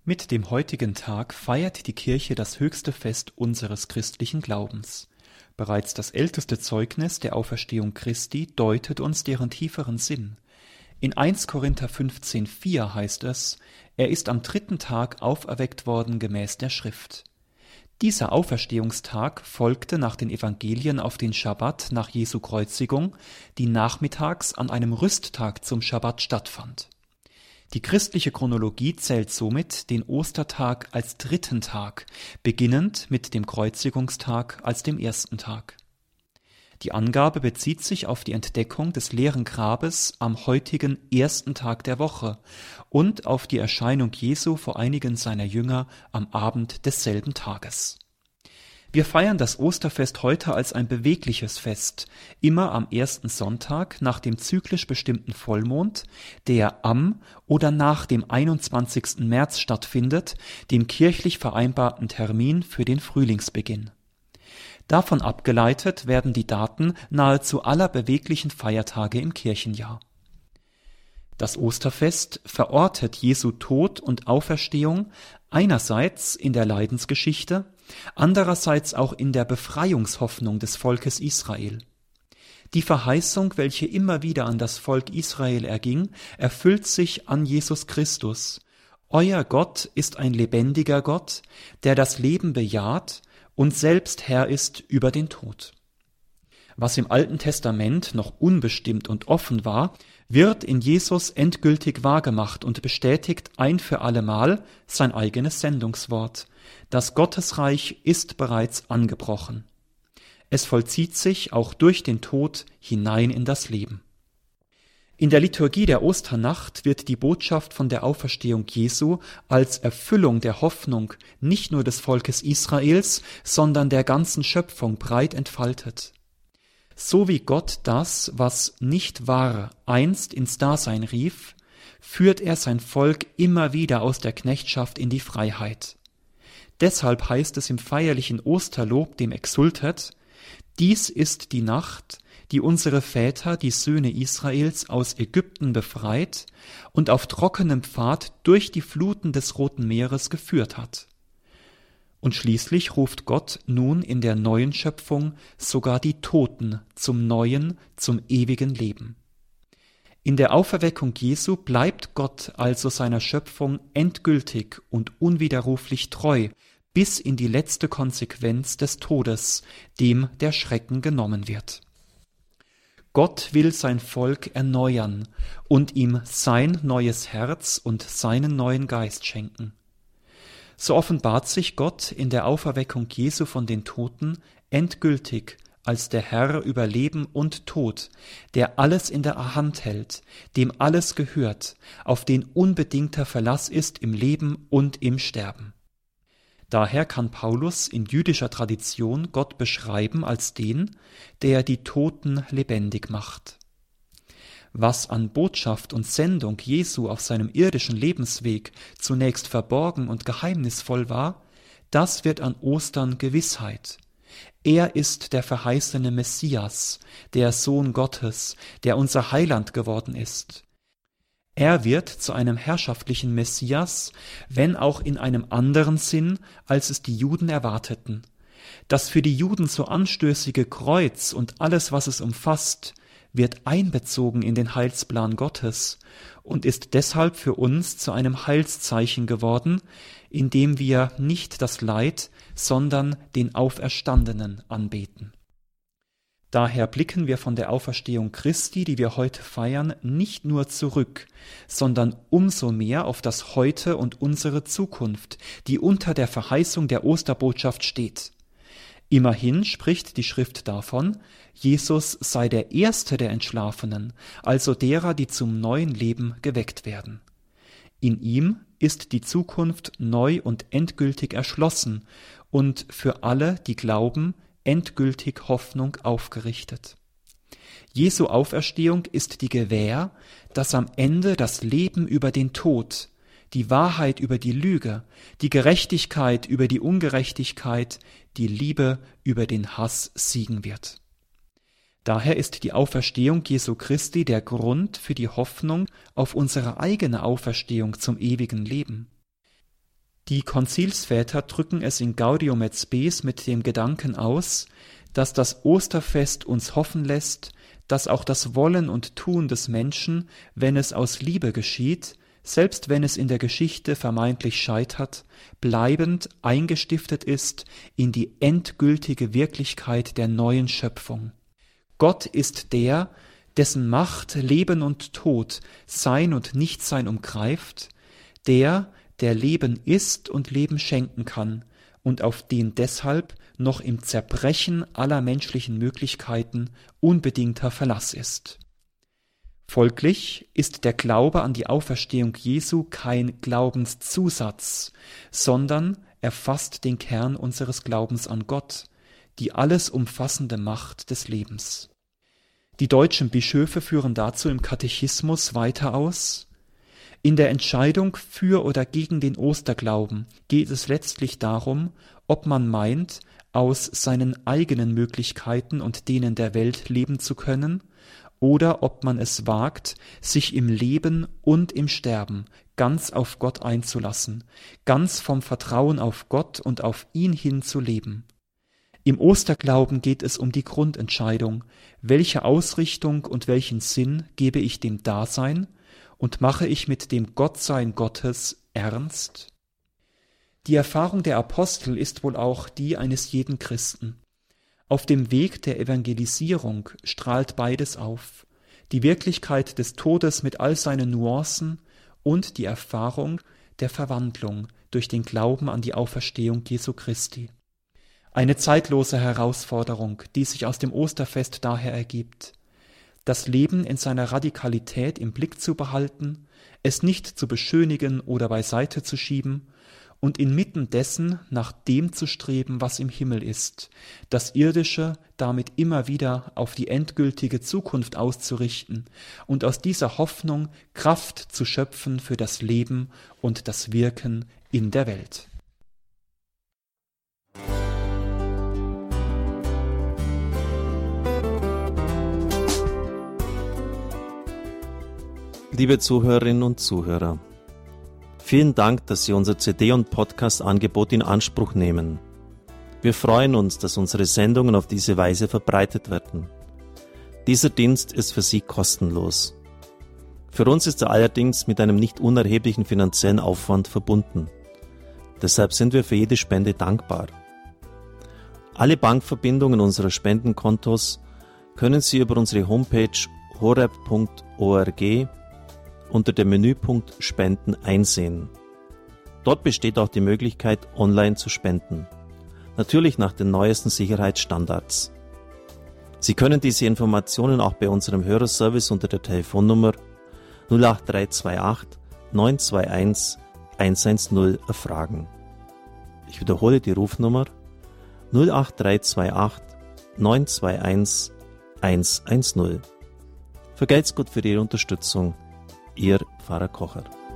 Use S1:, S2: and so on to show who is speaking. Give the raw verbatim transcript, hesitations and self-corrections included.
S1: Mit dem heutigen Tag feiert die Kirche das höchste Fest unseres christlichen Glaubens. Bereits das älteste Zeugnis der Auferstehung Christi deutet uns deren tieferen Sinn. In erster Korinther fünfzehn vier heißt es: Er ist am dritten Tag auferweckt worden gemäß der Schrift. Dieser Auferstehungstag folgte nach den Evangelien auf den Schabbat nach Jesu Kreuzigung, die nachmittags an einem Rüsttag zum Schabbat stattfand. Die christliche Chronologie zählt somit den Ostertag als dritten Tag, beginnend mit dem Kreuzigungstag als dem ersten Tag. Die Angabe bezieht sich auf die Entdeckung des leeren Grabes am heutigen ersten Tag der Woche und auf die Erscheinung Jesu vor einigen seiner Jünger am Abend desselben Tages. Wir feiern das Osterfest heute als ein bewegliches Fest, immer am ersten Sonntag nach dem zyklisch bestimmten Vollmond, der am oder nach dem einundzwanzigsten März stattfindet, dem kirchlich vereinbarten Termin für den Frühlingsbeginn. Davon abgeleitet werden die Daten nahezu aller beweglichen Feiertage im Kirchenjahr. Das Osterfest verortet Jesu Tod und Auferstehung einerseits in der Leidensgeschichte, andererseits auch in der Befreiungshoffnung des Volkes Israel. Die Verheißung, welche immer wieder an das Volk Israel erging, erfüllt sich an Jesus Christus. Euer Gott ist ein lebendiger Gott, der das Leben bejaht und selbst Herr ist über den Tod. Was im Alten Testament noch unbestimmt und offen war, wird in Jesus endgültig wahrgemacht und bestätigt ein für allemal sein eigenes Sendungswort. Das Gottesreich ist bereits angebrochen. Es vollzieht sich auch durch den Tod hinein in das Leben. In der Liturgie der Osternacht wird die Botschaft von der Auferstehung Jesu als Erfüllung der Hoffnung nicht nur des Volkes Israels, sondern der ganzen Schöpfung breit entfaltet. So wie Gott das, was nicht war, einst ins Dasein rief, führt er sein Volk immer wieder aus der Knechtschaft in die Freiheit. Deshalb heißt es im feierlichen Osterlob dem Exsultet: Dies ist die Nacht, die unsere Väter, die Söhne Israels, aus Ägypten befreit und auf trockenem Pfad durch die Fluten des Roten Meeres geführt hat. Und schließlich ruft Gott nun in der neuen Schöpfung sogar die Toten zum neuen, zum ewigen Leben. In der Auferweckung Jesu bleibt Gott also seiner Schöpfung endgültig und unwiderruflich treu, bis in die letzte Konsequenz des Todes, dem der Schrecken genommen wird. Gott will sein Volk erneuern und ihm sein neues Herz und seinen neuen Geist schenken. So offenbart sich Gott in der Auferweckung Jesu von den Toten endgültig als der Herr über Leben und Tod, der alles in der Hand hält, dem alles gehört, auf den unbedingter Verlass ist im Leben und im Sterben. Daher kann Paulus in jüdischer Tradition Gott beschreiben als den, der die Toten lebendig macht. Was an Botschaft und Sendung Jesu auf seinem irdischen Lebensweg zunächst verborgen und geheimnisvoll war, das wird an Ostern Gewissheit. Er ist der verheißene Messias, der Sohn Gottes, der unser Heiland geworden ist. Er wird zu einem herrschaftlichen Messias, wenn auch in einem anderen Sinn, als es die Juden erwarteten. Das für die Juden so anstößige Kreuz und alles, was es umfasst, wird einbezogen in den Heilsplan Gottes und ist deshalb für uns zu einem Heilszeichen geworden, indem wir nicht das Leid, sondern den Auferstandenen anbeten. Daher blicken wir von der Auferstehung Christi, die wir heute feiern, nicht nur zurück, sondern umso mehr auf das Heute und unsere Zukunft, die unter der Verheißung der Osterbotschaft steht. Immerhin spricht die Schrift davon, Jesus sei der Erste der Entschlafenen, also derer, die zum neuen Leben geweckt werden. In ihm ist die Zukunft neu und endgültig erschlossen und für alle, die glauben, endgültig Hoffnung aufgerichtet. Jesu Auferstehung ist die Gewähr, dass am Ende das Leben über den Tod, die Wahrheit über die Lüge, die Gerechtigkeit über die Ungerechtigkeit, die Liebe über den Hass siegen wird. Daher ist die Auferstehung Jesu Christi der Grund für die Hoffnung auf unsere eigene Auferstehung zum ewigen Leben. Die Konzilsväter drücken es in Gaudium et Spes mit dem Gedanken aus, dass das Osterfest uns hoffen lässt, dass auch das Wollen und Tun des Menschen, wenn es aus Liebe geschieht, selbst wenn es in der Geschichte vermeintlich scheitert, bleibend eingestiftet ist in die endgültige Wirklichkeit der neuen Schöpfung. Gott ist der, dessen Macht Leben und Tod, Sein und Nichtsein umgreift, der, der Leben ist und Leben schenken kann und auf den deshalb noch im Zerbrechen aller menschlichen Möglichkeiten unbedingter Verlass ist. Folglich ist der Glaube an die Auferstehung Jesu kein Glaubenszusatz, sondern erfasst den Kern unseres Glaubens an Gott, die alles umfassende Macht des Lebens. Die deutschen Bischöfe führen dazu im Katechismus weiter aus: In der Entscheidung für oder gegen den Osterglauben geht es letztlich darum, ob man meint, aus seinen eigenen Möglichkeiten und denen der Welt leben zu können, oder ob man es wagt, sich im Leben und im Sterben ganz auf Gott einzulassen, ganz vom Vertrauen auf Gott und auf ihn hin zu leben. Im Osterglauben geht es um die Grundentscheidung, welche Ausrichtung und welchen Sinn gebe ich dem Dasein und mache ich mit dem Gottsein Gottes ernst? Die Erfahrung der Apostel ist wohl auch die eines jeden Christen. Auf dem Weg der Evangelisierung strahlt beides auf: die Wirklichkeit des Todes mit all seinen Nuancen und die Erfahrung der Verwandlung durch den Glauben an die Auferstehung Jesu Christi. Eine zeitlose Herausforderung, die sich aus dem Osterfest daher ergibt: das Leben in seiner Radikalität im Blick zu behalten, es nicht zu beschönigen oder beiseite zu schieben und inmitten dessen nach dem zu streben, was im Himmel ist, das Irdische damit immer wieder auf die endgültige Zukunft auszurichten und aus dieser Hoffnung Kraft zu schöpfen für das Leben und das Wirken in der Welt.
S2: Liebe Zuhörerinnen und Zuhörer, vielen Dank, dass Sie unser C D- und Podcast-Angebot in Anspruch nehmen. Wir freuen uns, dass unsere Sendungen auf diese Weise verbreitet werden. Dieser Dienst ist für Sie kostenlos. Für uns ist er allerdings mit einem nicht unerheblichen finanziellen Aufwand verbunden. Deshalb sind wir für jede Spende dankbar. Alle Bankverbindungen unserer Spendenkontos können Sie über unsere Homepage horeb punkt org unter dem Menüpunkt Spenden einsehen. Dort besteht auch die Möglichkeit, online zu spenden. Natürlich nach den neuesten Sicherheitsstandards. Sie können diese Informationen auch bei unserem Hörerservice unter der Telefonnummer null acht drei zwei acht neun zwei eins eins eins null erfragen. Ich wiederhole die Rufnummer null acht drei zwei acht neun zwei eins eins eins null. Vergelt's Gott für Ihre Unterstützung. Ihr Pfarrer Kocher.